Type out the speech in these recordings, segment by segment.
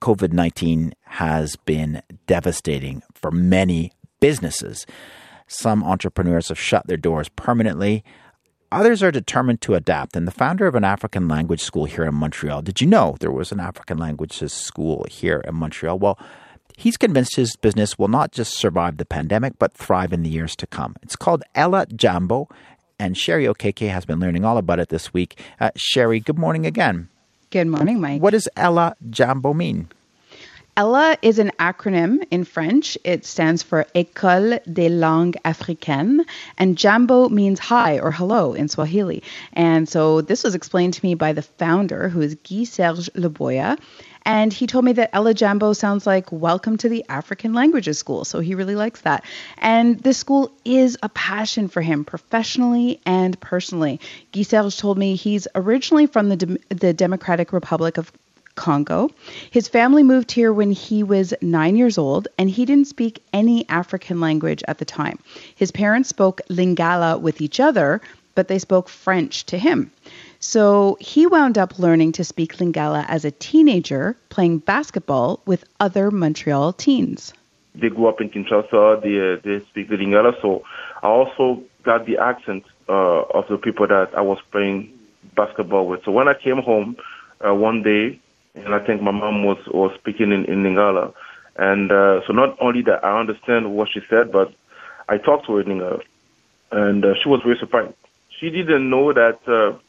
COVID-19 has been devastating for many businesses. Some entrepreneurs have shut their doors permanently. Others are determined to adapt. And the founder of an African language school here in Montreal, did you know there was an African languages school here in Montreal? Well, he's convinced his business will not just survive the pandemic, but thrive in the years to come. It's called Ella Jambo, and Sherry Okeke has been learning all about it this week. Sherry, good morning again. Good morning, Mike. What does Ella Jambo mean? Ella is an acronym in French. It stands for École des langues africaines, and Jambo means hi or hello in Swahili. And so this was explained to me by the founder, who is Guy-Serge Leboya, and he told me that Ella Jambo sounds like welcome to the African Languages School, so he really likes that. And this school is a passion for him, professionally and personally. Guy-Serge told me he's originally from the Democratic Republic of Congo. His family moved here when he was 9 years old, and he didn't speak any African language at the time. His parents spoke Lingala with each other, but they spoke French to him. So he wound up learning to speak Lingala as a teenager, playing basketball with other Montreal teens. They grew up in Kinshasa, they speak the Lingala, so I also got the accent of the people that I was playing basketball with. So when I came home one day, and I think my mom was speaking in Lingala. And so not only that I understand what she said, but I talked to her in Lingala. And she was very surprised. She didn't know that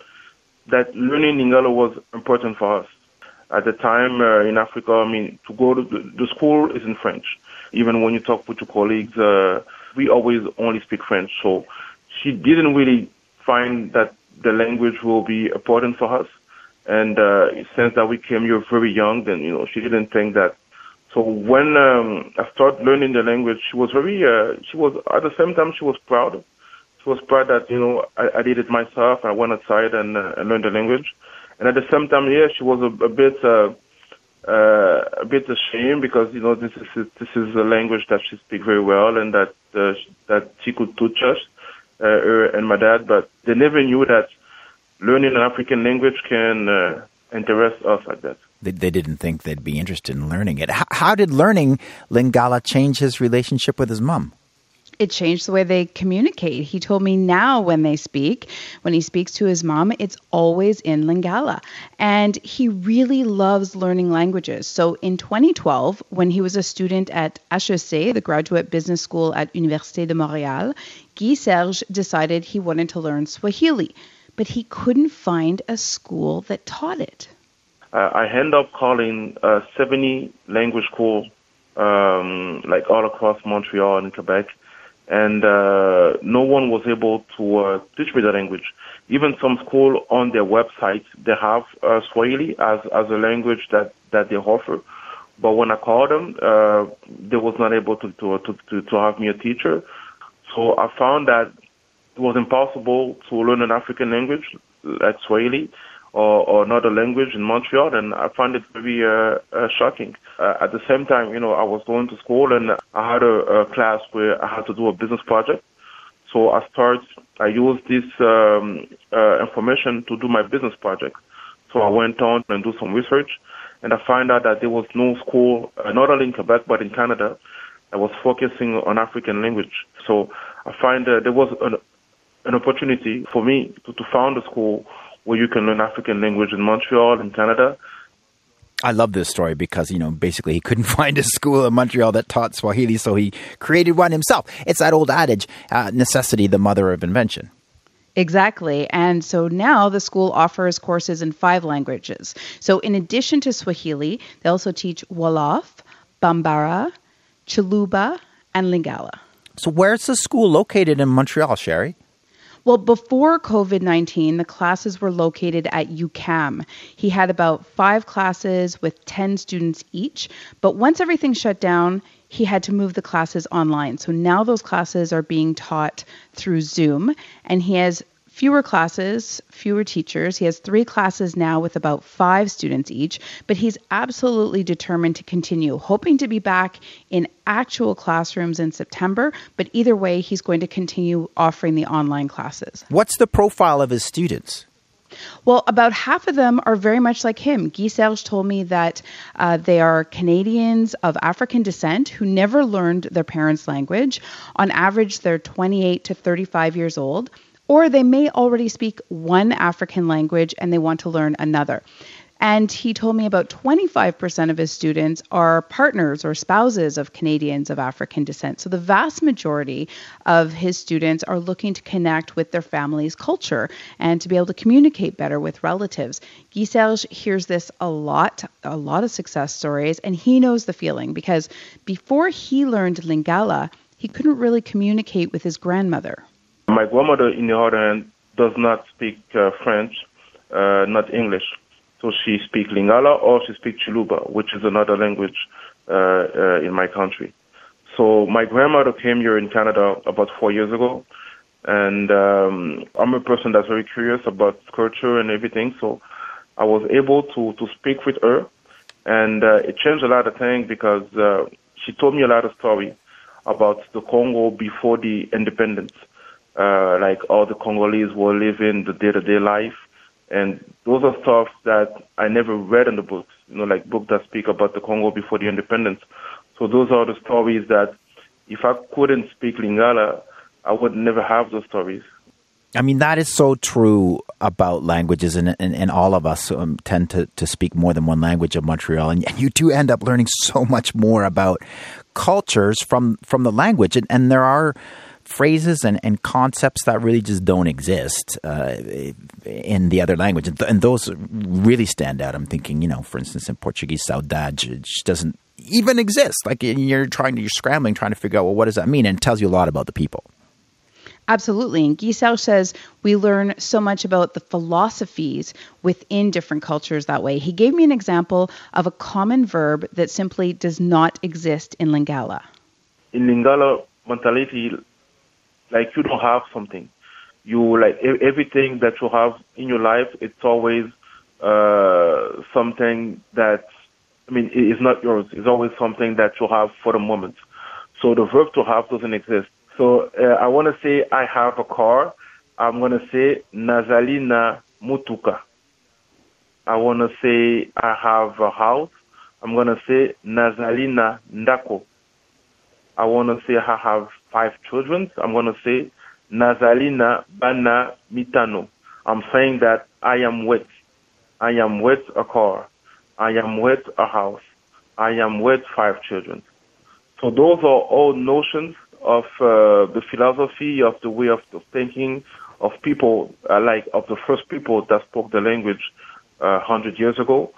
that learning Lingala was important for us. At the time in Africa, I mean, to go to the school is in French. Even when you talk with your colleagues, we always only speak French. So she didn't really find that the language will be important for us. And since that we came here very young, then, she didn't think that. So when I started learning the language, she was at the same time, she was proud. She was proud that, I did it myself. I went outside and learned the language. And at the same time, she was a bit ashamed because, this is a language that she speaks very well and that she could teach us, her and my dad. But they never knew that learning an African language can interest us like that. They didn't think they'd be interested in learning it. How did learning Lingala change his relationship with his mom? It changed the way they communicate. He told me now when he speaks to his mom, it's always in Lingala. And he really loves learning languages. So in 2012, when he was a student at HEC, the Graduate Business School at Université de Montréal, Guy-Serge decided he wanted to learn Swahili, but he couldn't find a school that taught it. I end up calling 70 language schools, like all across Montreal and Quebec, and no one was able to teach me the language. Even some school on their website, they have Swahili as a language that they offer. But when I called them, they was not able to have me a teacher. So I found that it was impossible to learn an African language like Swahili or another language in Montreal, and I found it very shocking. At the same time, I was going to school and I had a class where I had to do a business project. So I used this information to do my business project. So I went on and do some research, and I found out that there was no school, not only in Quebec but in Canada, that was focusing on African language. So I find that there was an opportunity for me to found a school where you can learn African language in Montreal, in Canada. I love this story because, basically he couldn't find a school in Montreal that taught Swahili, so he created one himself. It's that old adage, necessity, the mother of invention. Exactly. And so now the school offers courses in 5 languages. So in addition to Swahili, they also teach Wolof, Bambara, Chiluba, and Lingala. So where's the school located in Montreal, Sherry? Well, before COVID-19, the classes were located at UQAM. He had about 5 classes with 10 students each. But once everything shut down, he had to move the classes online. So now those classes are being taught through Zoom. And he has fewer classes, fewer teachers. He has 3 classes now with about 5 students each, but he's absolutely determined to continue, hoping to be back in actual classrooms in September. But either way, he's going to continue offering the online classes. What's the profile of his students? Well, about half of them are very much like him. Guy Serge told me that they are Canadians of African descent who never learned their parents' language. On average, they're 28 to 35 years old, or they may already speak one African language and they want to learn another. And he told me about 25% of his students are partners or spouses of Canadians of African descent. So the vast majority of his students are looking to connect with their family's culture and to be able to communicate better with relatives. Guy Serge hears this a lot of success stories, and he knows the feeling because before he learned Lingala, he couldn't really communicate with his grandmother. My grandmother, in the other hand, does not speak French, not English. So she speaks Lingala or she speaks Chiluba, which is another language in my country. So my grandmother came here in Canada about 4 years ago, and I'm a person that's very curious about culture and everything. So I was able to speak with her, and it changed a lot of things because she told me a lot of stories about the Congo before the independence, like how the Congolese were living the day-to-day life. And those are stuff that I never read in the books, like books that speak about the Congo before the independence. So those are the stories that if I couldn't speak Lingala, I would never have those stories. I mean, that is so true about languages, and all of us tend to speak more than one language of Montreal, and you do end up learning so much more about cultures from the language, and there are phrases and concepts that really just don't exist in the other language. And those really stand out. I'm thinking, for instance, in Portuguese, saudade just doesn't even exist. Like you're scrambling, trying to figure out, well, what does that mean? And it tells you a lot about the people. Absolutely. And Guy Serge says we learn so much about the philosophies within different cultures that way. He gave me an example of a common verb that simply does not exist in Lingala. In Lingala mentality, like you don't have something. You like everything that you have in your life. It's always something that, it's not yours. It's always something that you have for the moment. So the verb to have doesn't exist. So I want to say I have a car. I'm going to say nazali na mutuka. I want to say I have a house. I'm going to say nazali na ndako. I want to say I have 5 children. I'm going to say nazali na bana mitano. I'm saying that I am with. I am with a car. I am with a house. I am with 5 children. So those are all notions of the philosophy, of the way of thinking of people, of the first people that spoke the language 100 years ago.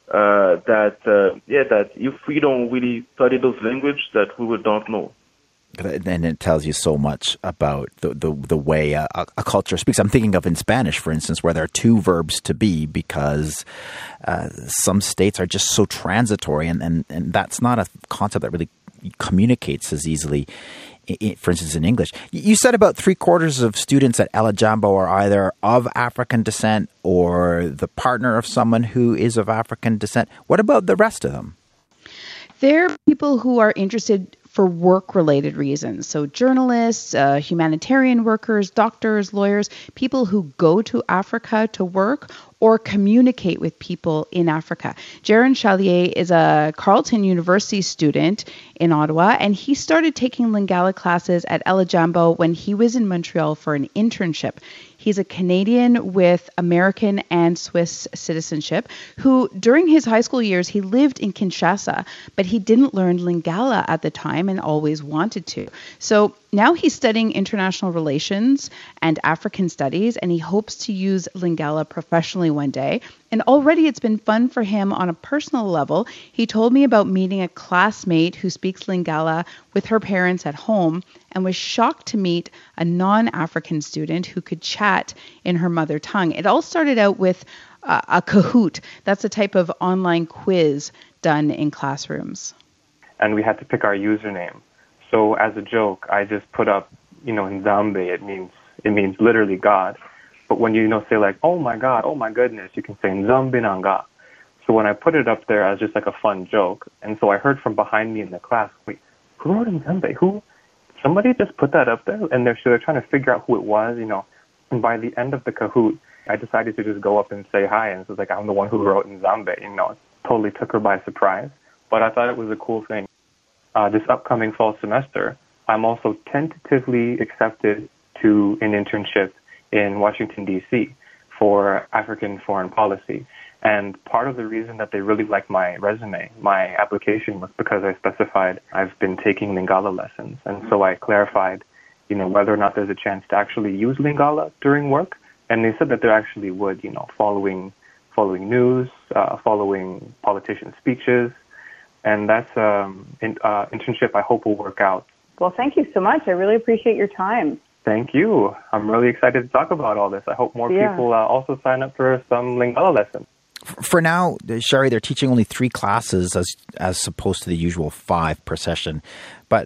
That if we don't really study those languages, that we don't know. And it tells you so much about the way a culture speaks. I'm thinking of in Spanish, for instance, where there are 2 verbs to be because some states are just so transitory, and that's not a concept that really communicates as easily, for instance, in English. You said about 3/4 of students at Ella Jambo are either of African descent or the partner of someone who is of African descent. What about the rest of them? They're people who are interested for work-related reasons. So journalists, humanitarian workers, doctors, lawyers, people who go to Africa to work or communicate with people in Africa. Jaron Chalier is a Carleton University student in Ottawa, and he started taking Lingala classes at Ella Jambo when he was in Montreal for an internship. He's a Canadian with American and Swiss citizenship who, during his high school years, he lived in Kinshasa, but he didn't learn Lingala at the time and always wanted to. So now he's studying international relations and African studies, and he hopes to use Lingala professionally one day. And already it's been fun for him on a personal level. He told me about meeting a classmate who speaks Lingala with her parents at home and was shocked to meet a non-African student who could chat in her mother tongue. It all started out with a Kahoot. That's a type of online quiz done in classrooms. And we had to pick our username. So as a joke, I just put up, Nzambe, it means literally God. But when you say like, oh my God, oh my goodness, you can say Nzambe Nanga. So when I put it up there as just like a fun joke, and so I heard from behind me in the class, wait, who wrote Nzambe? Who? Somebody just put that up there, and they're trying to figure out who it was, And by the end of the Kahoot, I decided to just go up and say hi, and it was like, I'm the one who wrote Nzambe. You know, it totally took her by surprise. But I thought it was a cool thing. This upcoming fall semester, I'm also tentatively accepted to an internship in Washington, D.C. for African foreign policy. And part of the reason that they really liked my resume, my application, was because I specified I've been taking Lingala lessons. And so I clarified, you know, whether or not there's a chance to actually use Lingala during work. And they said that they actually would, you know, following news, following politician speeches. And that's an internship I hope will work out. Well, thank you so much. I really appreciate your time. Thank you. I'm really excited to talk about all this. I hope more people also sign up for some Lingala lessons. For now, Sherry, they're teaching only 3 classes as opposed to the usual 5 per session. But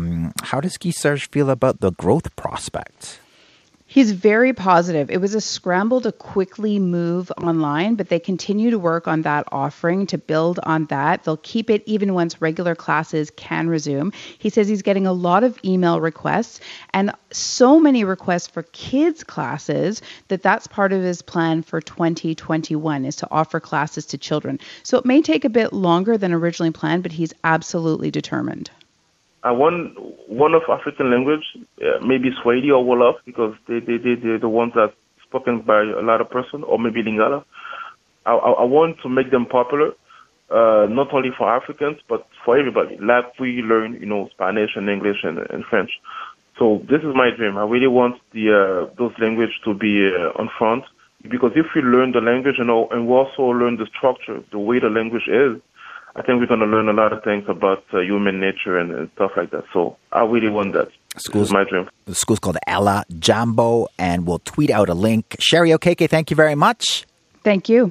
how does Guy Serge feel about the growth prospects? He's very positive. It was a scramble to quickly move online, but they continue to work on that offering to build on that. They'll keep it even once regular classes can resume. He says he's getting a lot of email requests and so many requests for kids' classes that's part of his plan for 2021 is to offer classes to children. So it may take a bit longer than originally planned, but he's absolutely determined. I want one of African language, maybe Swahili or Wolof, because they're the ones that spoken by a lot of person, or maybe Lingala. I want to make them popular, not only for Africans, but for everybody. Like we learn, you know, Spanish and English and French. So this is my dream. I really want those language to be on front, because if we learn the language, you know, and we also learn the structure, the way the language is, I think we're going to learn a lot of things about human nature and stuff like that. So I really want that. This is my dream. The school's called Ella Jambo, and we'll tweet out a link. Sherry Okeke, thank you very much. Thank you.